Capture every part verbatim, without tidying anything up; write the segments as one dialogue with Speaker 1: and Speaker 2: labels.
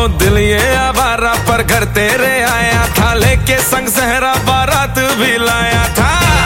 Speaker 1: दिल ये आवारा पर घर तेरे आया था, लेके संग सहरा बारात भी लाया था।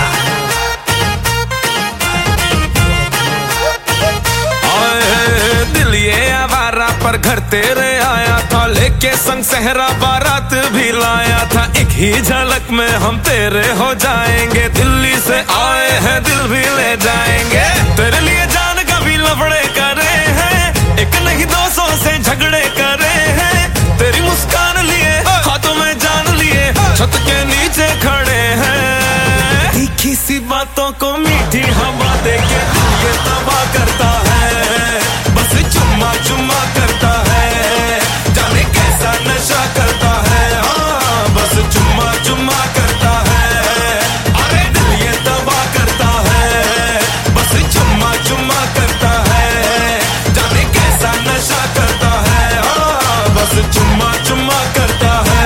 Speaker 1: दिल ये आवारा पर घर तेरे आया था, लेके संग सहरा बारात भी लाया था। एक ही झलक में हम तेरे हो जाएंगे, दिल्ली से आए हैं दिल भी ले जाएंगे। तेरे लिए जान का भी लफड़े करे हैं, एक नहीं दो सौ से झगड़े करे हैं। तेरी मुस्कान लिए हाथों में जान लिए, छत के नीचे खड़े हैं। तीखी सी बातों को मीठी हवा देके ये तबाह करता है, बस चुम्मा चुम्मा करता है, जाने कैसा नशा करता है। हाँ बस चुम्मा चुम्मा करता है, अरे दिल ये तबाह करता है, बस चुम्मा चुम्मा करता है, जाने कैसा नशा करता है। हाँ बस चुम्मा चुम्मा करता है।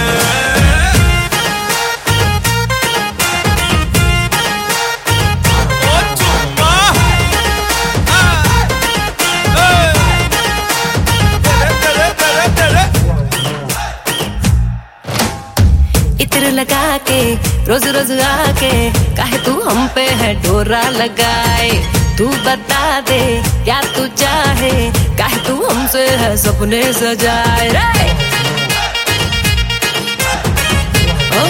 Speaker 2: इत्र लगा के रोज रोज आके काहे तू हम पे है डोरा लगाए। तू बता दे क्या तू चाहे, काहे तू हमसे है सपने सजाए रे। ओ,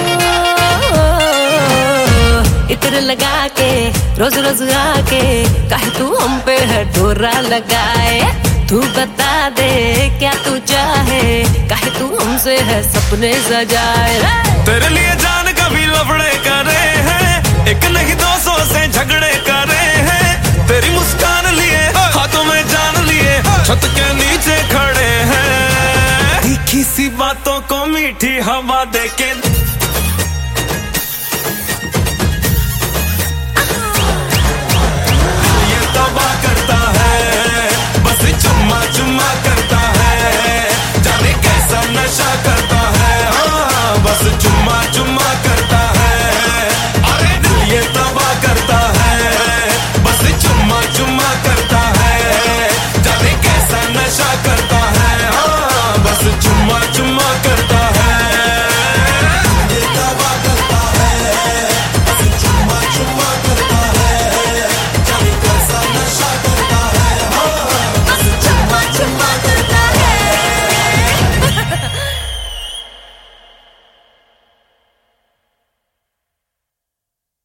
Speaker 2: इत्र लगा के रोज रोज आके काहे तू हम पे है डोरा लगाए। तू बता दे क्या तू चाहे, काहे तू हमसे है सपने सजाए रे।
Speaker 1: तेरे लिए जान का भी लफड़े करे हैं, एक नहीं दो सौ से झगड़े करे हैं। तेरी मुस्कान लिए हाथों में जान लिए, छत के नीचे खड़े हैं। तीखी सी बातों को मीठी हवा देके